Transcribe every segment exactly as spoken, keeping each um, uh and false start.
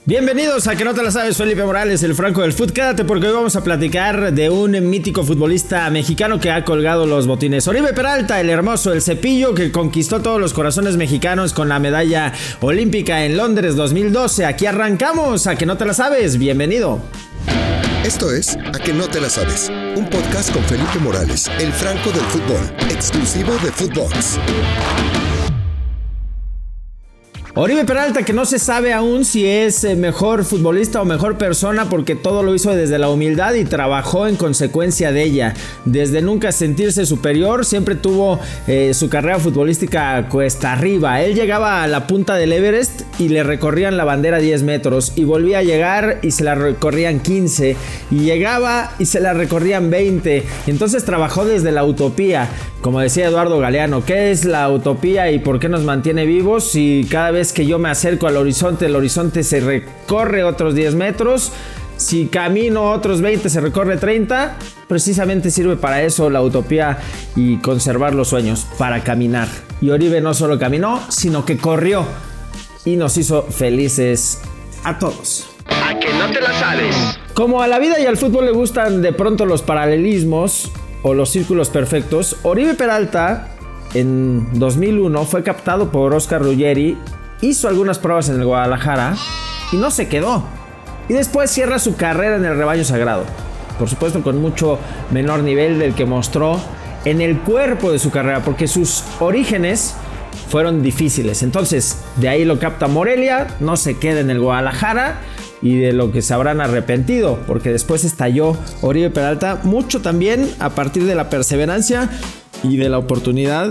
Bienvenidos a Que No Te La Sabes, Felipe Morales, el Franco del Fut. Quédate porque hoy vamos a platicar de un mítico futbolista mexicano que ha colgado los botines. Oribe Peralta, el hermoso, el cepillo que conquistó todos los corazones mexicanos con la medalla olímpica en Londres dos mil doce. Aquí arrancamos a Que No Te La Sabes. Bienvenido. Esto es A Que No Te La Sabes, un podcast con Felipe Morales, el Franco del fútbol, exclusivo de Footbox. Oribe Peralta, que no se sabe aún si es mejor futbolista o mejor persona, porque todo lo hizo desde la humildad y trabajó en consecuencia de ella. Desde nunca sentirse superior, siempre tuvo eh, su carrera futbolística cuesta arriba. Él llegaba a la punta del Everest y le recorrían la bandera diez metros, y volvía a llegar y se la recorrían quince, y llegaba y se la recorrían veinte. Entonces trabajó desde la utopía. Como decía Eduardo Galeano, ¿qué es la utopía y por qué nos mantiene vivos? Si cada vez que yo me acerco al horizonte, el horizonte se recorre otros diez metros, si camino otros veinte, se recorre treinta. Precisamente sirve para eso la utopía y conservar los sueños, para caminar. Y Oribe no solo caminó, sino que corrió y nos hizo felices a todos. A Que No Te La Sabes. Como a la vida y al fútbol le gustan de pronto los paralelismos o los círculos perfectos, Oribe Peralta en dos mil uno fue captado por Oscar Ruggeri, hizo algunas pruebas en el Guadalajara y no se quedó. Y después cierra su carrera en el rebaño sagrado. Por supuesto con mucho menor nivel del que mostró en el cuerpo de su carrera, porque sus orígenes fueron difíciles. Entonces de ahí lo capta Morelia, no se queda en el Guadalajara, y de lo que se habrán arrepentido, porque después estalló Oribe Peralta, mucho también a partir de la perseverancia y de la oportunidad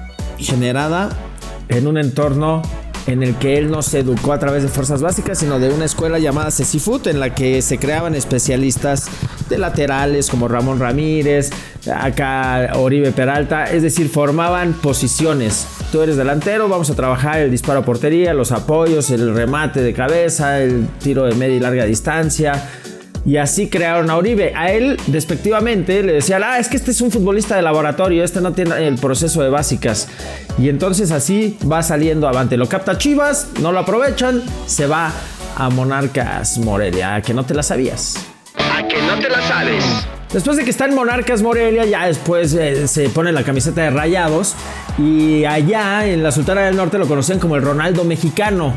generada en un entorno en el que él no se educó a través de fuerzas básicas, sino de una escuela llamada Cecifut, en la que se creaban especialistas de laterales como Ramón Ramírez, acá Oribe Peralta, es decir, formaban posiciones. Tú eres delantero, vamos a trabajar el disparo a portería, los apoyos, el remate de cabeza, el tiro de media y larga distancia. Y así crearon a Oribe. A él, despectivamente, le decían, ah, es que este es un futbolista de laboratorio, este no tiene el proceso de básicas. Y entonces así va saliendo avante. Lo capta Chivas, no lo aprovechan, se va a Monarcas Morelia. ¿A que no te la sabías? A Que No Te La Sabes. Después de que está en Monarcas Morelia, ya después eh, se pone la camiseta de Rayados. Y allá en la Sultana del Norte lo conocían como el Ronaldo mexicano.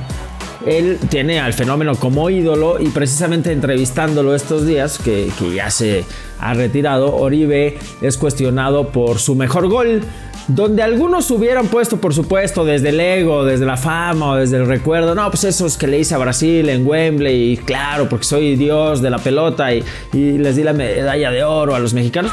Él tiene al fenómeno como ídolo, y precisamente entrevistándolo estos días, que, que ya se ha retirado, Oribe es cuestionado por su mejor gol, donde algunos hubieran puesto, por supuesto, desde el ego, desde la fama o desde el recuerdo, no, pues esos que le hice a Brasil en Wembley, y claro, porque soy Dios de la pelota y, y les di la medalla de oro a los mexicanos.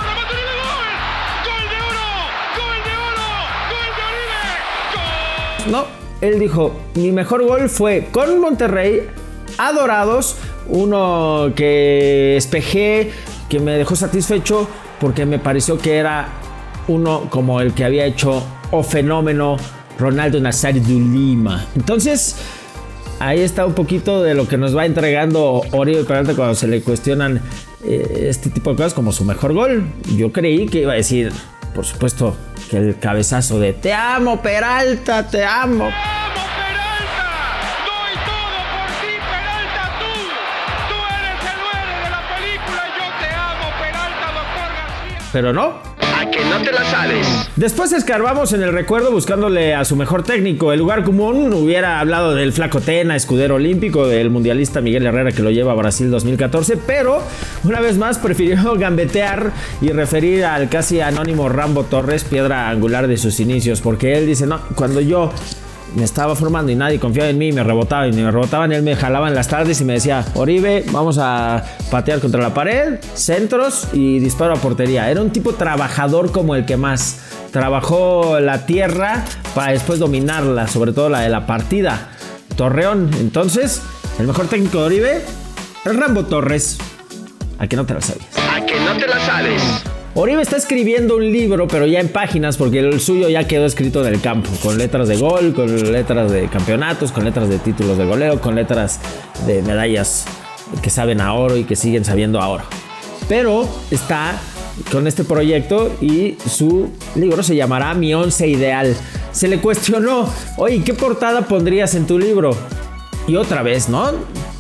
No. Él dijo, mi mejor gol fue con Monterrey, a Dorados, uno que espejé, que me dejó satisfecho porque me pareció que era uno como el que había hecho o fenómeno Ronaldo Nazario de Lima. Entonces, ahí está un poquito de lo que nos va entregando Oribe Peralta cuando se le cuestionan eh, este tipo de cosas como su mejor gol. Yo creí que iba a decir, por supuesto, que el cabezazo de te amo Peralta, te amo. ¡Te amo Peralta! ¡Doy todo por ti, Peralta! ¡Tú! ¡Tú eres el héroe de la película! ¡Yo te amo, Peralta, doctor García! Pero no. A Que No Te La Sabes. Después escarbamos en el recuerdo buscándole a su mejor técnico. El lugar común hubiera hablado del Flaco Tena, escudero olímpico, del mundialista Miguel Herrera, que lo lleva a Brasil dos mil catorce, pero una vez más prefirió gambetear y referir al casi anónimo Rambo Torres, piedra angular de sus inicios, porque él dice, no, cuando yo me estaba formando y nadie confiaba en mí, me rebotaba y me rebotaban, él me jalaba en las tardes y me decía, Oribe, vamos a patear contra la pared, centros y disparo a portería. Era un tipo trabajador como el que más. Trabajó la tierra para después dominarla, sobre todo la de la partida. Torreón, entonces, el mejor técnico de Oribe, el Rambo Torres. ¿A que no te la sabías? A Que No Te La Sabes. Oribe está escribiendo un libro, pero ya en páginas, porque el suyo ya quedó escrito en el campo, con letras de gol, con letras de campeonatos, con letras de títulos de goleo, con letras de medallas que saben a oro y que siguen sabiendo a oro. Pero está con este proyecto y su libro se llamará Mi Once Ideal. Se le cuestionó, oye, ¿qué portada pondrías en tu libro? Y otra vez, ¿no?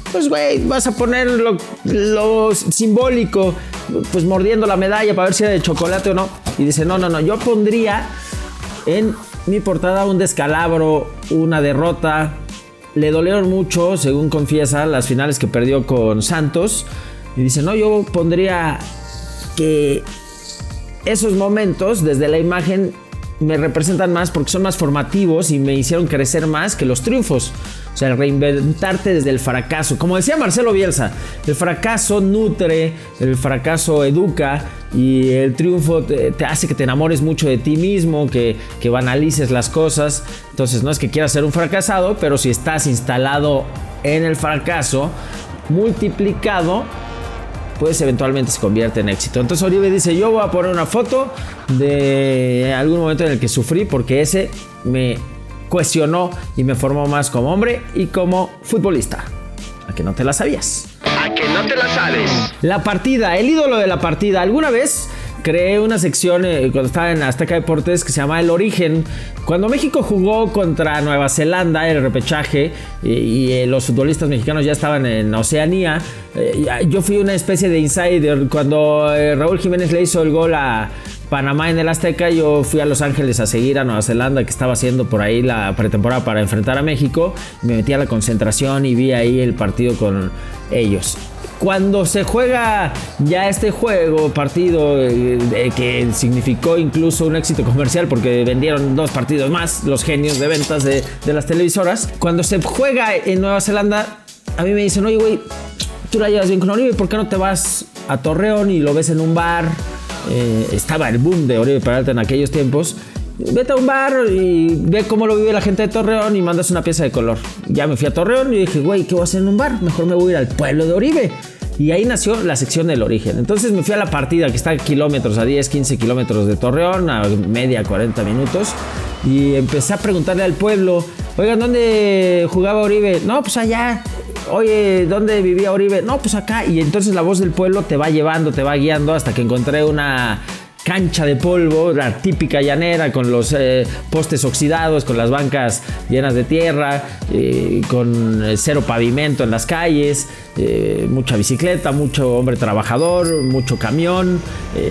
pues güey, vas a poner lo, lo simbólico, pues mordiendo la medalla para ver si era de chocolate o no. Y dice, no, no, no, yo pondría en mi portada un descalabro, una derrota. Le dolieron mucho, según confiesa, las finales que perdió con Santos. Y dice, no, yo pondría que esos momentos desde la imagen me representan más porque son más formativos y me hicieron crecer más que los triunfos. O sea, reinventarte desde el fracaso. Como decía Marcelo Bielsa, el fracaso nutre, el fracaso educa y el triunfo te, te hace que te enamores mucho de ti mismo, que, que banalices las cosas. Entonces no es que quieras ser un fracasado, pero si estás instalado en el fracaso, multiplicado, pues eventualmente se convierte en éxito. Entonces Oribe dice, yo voy a poner una foto de algún momento en el que sufrí porque ese me cuestionó y me formó más como hombre y como futbolista. ¿A que no te la sabías? A que no te la sabes. La partida, el ídolo de la partida. ¿Alguna vez creé una sección eh, cuando estaba en Azteca Deportes que se llama El Origen? Cuando México jugó contra Nueva Zelanda en el repechaje y, y eh, los futbolistas mexicanos ya estaban en Oceanía, eh, yo fui una especie de insider. Cuando eh, Raúl Jiménez le hizo el gol a Panamá en el Azteca, yo fui a Los Ángeles a seguir a Nueva Zelanda, que estaba haciendo por ahí la pretemporada para enfrentar a México. Me metí a la concentración y vi ahí el partido con ellos. Cuando se juega ya este juego, partido eh, eh, que significó incluso un éxito comercial porque vendieron dos partidos más, los genios de ventas de, de las televisoras. Cuando se juega en Nueva Zelanda, a mí me dicen, oye güey, tú la llevas bien con Oribe, ¿por qué no te vas a Torreón y lo ves en un bar? Eh, estaba el boom de Oribe Peralta en aquellos tiempos. Vete a un bar y ve cómo lo vive la gente de Torreón y mandas una pieza de color. Ya me fui a Torreón y dije, güey, ¿qué voy a hacer en un bar? Mejor me voy a ir al pueblo de Oribe. Y ahí nació la sección del Origen. Entonces me fui a la partida que está a kilómetros, a diez, quince kilómetros de Torreón, a media, cuarenta minutos. Y empecé a preguntarle al pueblo, oigan, ¿dónde jugaba Oribe? No, pues allá. Oye, ¿dónde vivía Oribe? No, pues acá. Y entonces la voz del pueblo te va llevando, te va guiando hasta que encontré una cancha de polvo, la típica llanera, con los eh, postes oxidados, con las bancas llenas de tierra, eh, con cero pavimento en las calles, eh, mucha bicicleta, mucho hombre trabajador, mucho camión,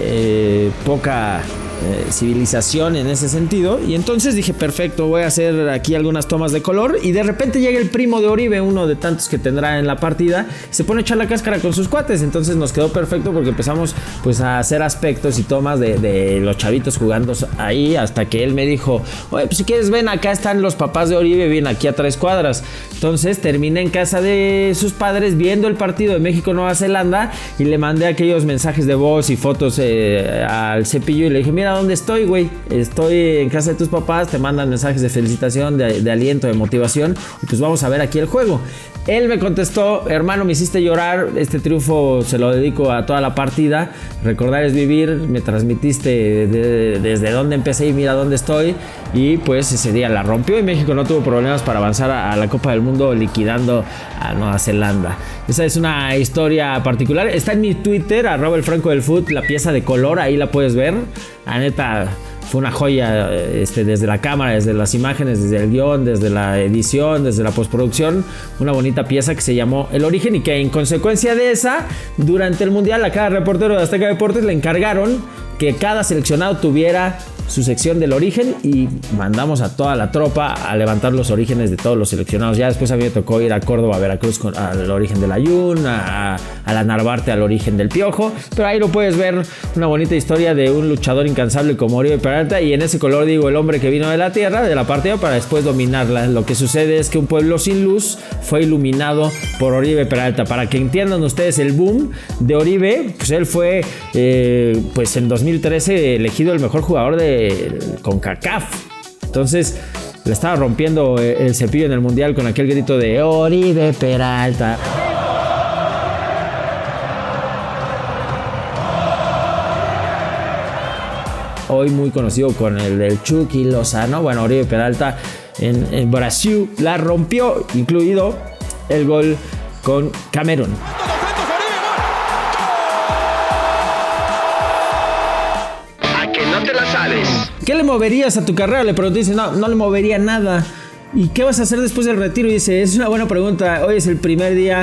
eh, poca eh, civilización en ese sentido. Y entonces dije, perfecto, voy a hacer aquí algunas tomas de color. Y de repente llega el primo de Oribe, uno de tantos que tendrá en la partida, y se pone a echar la cáscara con sus cuates. Entonces nos quedó perfecto porque empezamos pues a hacer aspectos y tomas de, de los chavitos jugando ahí, hasta que él me dijo, oye, pues si quieres ven, acá están los papás de Oribe, vienen aquí a tres cuadras. Entonces terminé en casa de sus padres viendo el partido de México-Nueva Zelanda y le mandé aquellos mensajes de voz y fotos eh, al Cepillo y le dije, mira dónde estoy, güey, estoy en casa de tus papás, te mandan mensajes de felicitación, de, de aliento, de motivación, y pues vamos a ver aquí el juego. Él me contestó, hermano, me hiciste llorar, este triunfo se lo dedico a toda la partida, recordar es vivir, me transmitiste de, de, desde dónde empecé y mira dónde estoy, y pues ese día la rompió y México no tuvo problemas para avanzar a, a la Copa del Mundo liquidando a Nueva Zelanda. Esa es una historia particular, está en mi Twitter, arroba el Franco del Foot, la pieza de color, ahí la puedes ver, la neta fue una joya, este, desde la cámara, desde las imágenes, desde el guión, desde la edición, desde la postproducción, una bonita pieza que se llamó El Origen y que en consecuencia de esa, durante el Mundial a cada reportero de Azteca Deportes le encargaron que cada seleccionado tuviera su sección del Origen y mandamos a toda la tropa a levantar los orígenes de todos los seleccionados. Ya después a mí me tocó ir a Córdoba, a Veracruz con, al origen del Ayun, a, a la Narvarte al origen del Piojo, pero ahí lo puedes ver, una bonita historia de un luchador incansable como Oribe Peralta, y en ese color digo el hombre que vino de la tierra, de la partida, para después dominarla. Lo que sucede es que un pueblo sin luz fue iluminado por Oribe Peralta. Para que entiendan ustedes el boom de Oribe, pues él fue eh, pues en dos mil trece elegido el mejor jugador de CONCACAF. Entonces le estaba rompiendo el Cepillo en el Mundial con aquel grito de Oribe Peralta. Hoy muy conocido con el del Chucky Lozano. Bueno, Oribe Peralta en, en Brasil la rompió, incluido el gol con Camerún. No te la sabes. ¿Qué le moverías a tu carrera? Le pregunté, dice, no, no le movería nada. ¿y qué vas a hacer después del retiro? Y dice, es una buena pregunta, hoy es el primer día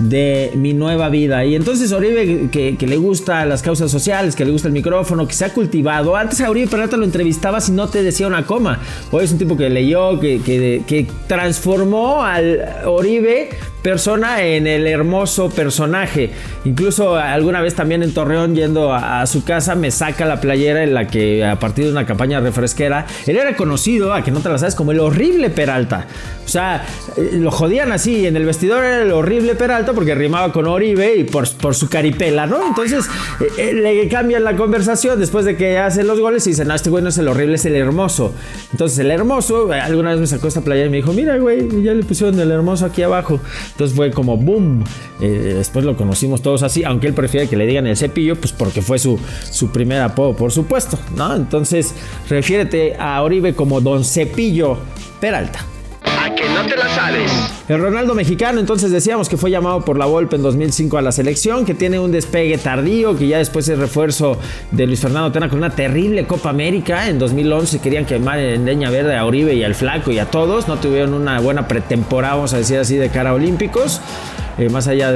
de mi nueva vida. Y entonces Oribe, que, que le gusta las causas sociales, que le gusta el micrófono, que se ha cultivado. Antes a Oribe Peralta lo entrevistabas y no te decía una coma. Hoy es un tipo que leyó, que, que, que transformó al Oribe persona en el hermoso personaje. Incluso alguna vez también en Torreón, yendo a, a su casa, me saca la playera en la que, a partir de una campaña refresquera, él era conocido, a que no te la sabes, como el horrible Peralta. O sea, lo jodían así, en el vestidor era el horrible Peralta porque rimaba con Oribe y por, por su caripela, ¿no? Entonces eh, le cambian la conversación después de que hacen los goles y dicen, no, este güey no es el horrible, es el hermoso. Entonces el hermoso, alguna vez me sacó esta playera y me dijo, mira güey, ya le pusieron el hermoso aquí abajo. Entonces fue como boom. Eh, después lo conocimos todos así, aunque él prefiere que le digan el Cepillo, pues porque fue su, su primer apodo, por supuesto, ¿no? Entonces refiérete a Oribe como Don Cepillo Peralta. A que no te la sabes. El Ronaldo mexicano, entonces decíamos que fue llamado por la Volpe en dos mil cinco a la selección, que tiene un despegue tardío, que ya después es refuerzo de Luis Fernando Tena con una terrible Copa América. En dos mil once querían quemar en leña verde a Oribe y al Flaco y a todos. No tuvieron una buena pretemporada, vamos a decir así, de cara a Olímpicos. Eh, más allá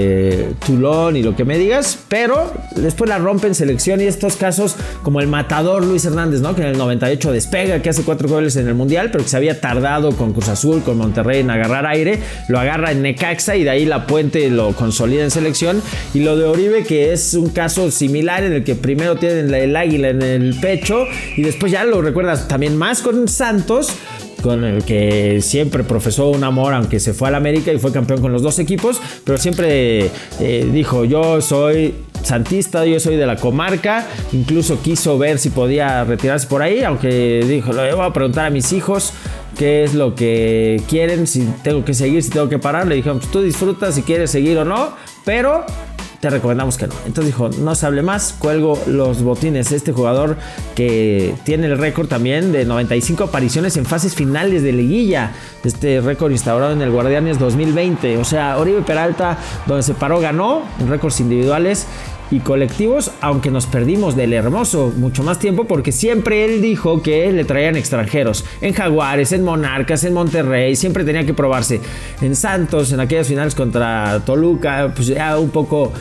de Toulon y lo que me digas, pero después la rompen selección y estos casos como el matador Luis Hernández, ¿no? Que en el noventa y ocho despega, que hace cuatro goles en el Mundial, pero que se había tardado con Cruz Azul, con Monterrey en agarrar aire, lo agarra en Necaxa y de ahí La Puente lo consolida en selección. Y lo de Oribe, que es un caso similar en el que primero tienen el águila en el pecho y después ya lo recuerdas también más con Santos, con el que siempre profesó un amor, aunque se fue al América y fue campeón con los dos equipos, pero siempre eh, dijo, yo soy santista, yo soy de la comarca. Incluso quiso ver si podía retirarse por ahí, aunque dijo, le voy a preguntar a mis hijos qué es lo que quieren, si tengo que seguir, si tengo que parar. Le dijeron, pues tú disfrutas si quieres seguir o no, pero te recomendamos que no. Entonces dijo, no se hable más, cuelgo los botines. Este jugador que tiene el récord también de noventa y cinco apariciones en fases finales de liguilla. Este récord instaurado en el Guardianes dos mil veinte. O sea, Oribe Peralta, donde se paró, ganó en récords individuales y colectivos, aunque nos perdimos del hermoso mucho más tiempo, porque siempre él dijo que le traían extranjeros. En Jaguares, en Monarcas, en Monterrey, siempre tenía que probarse. En Santos, en aquellas finales contra Toluca, pues ya un poco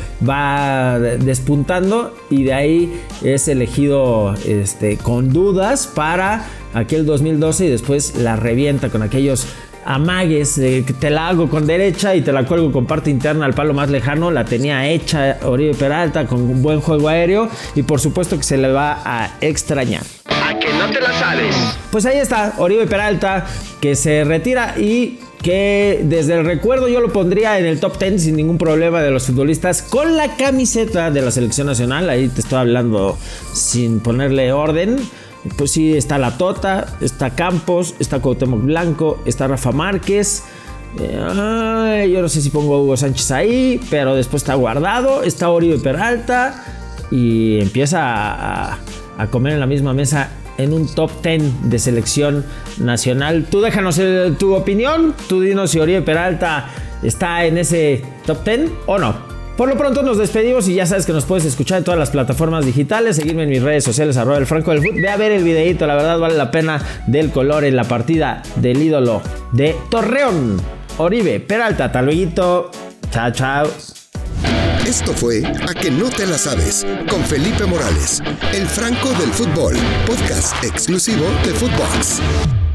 va despuntando y de ahí es elegido este, con dudas para aquel dos mil doce y después la revienta con aquellos amagues, eh, que te la hago con derecha y te la cuelgo con parte interna al palo más lejano. La tenía hecha Oribe Peralta con un buen juego aéreo y por supuesto que se le va a extrañar. A que no te la sabes. Pues ahí está Oribe Peralta, que se retira y que desde el recuerdo yo lo pondría en el top diez sin ningún problema de los futbolistas con la camiseta de la selección nacional. Ahí te estoy hablando sin ponerle orden. Pues sí, está La Tota, está Campos, está Cuauhtémoc Blanco, está Rafa Márquez. Eh, yo no sé si pongo a Hugo Sánchez ahí, pero después está Guardado, está Oribe Peralta y empieza a, a comer en la misma mesa en un top diez de selección nacional. Tú déjanos el, tu opinión, tú dinos si Oribe Peralta está en ese top diez o no. Por lo pronto nos despedimos y ya sabes que nos puedes escuchar en todas las plataformas digitales, seguirme en mis redes sociales, arroba el Franco del Fut. Ve a ver el videito, la verdad vale la pena, del color en la partida del ídolo de Torreón, Oribe Peralta. Hasta luego, chao, chao. Esto fue A que no te la sabes, con Felipe Morales, el Franco del Fútbol, podcast exclusivo de Footbox.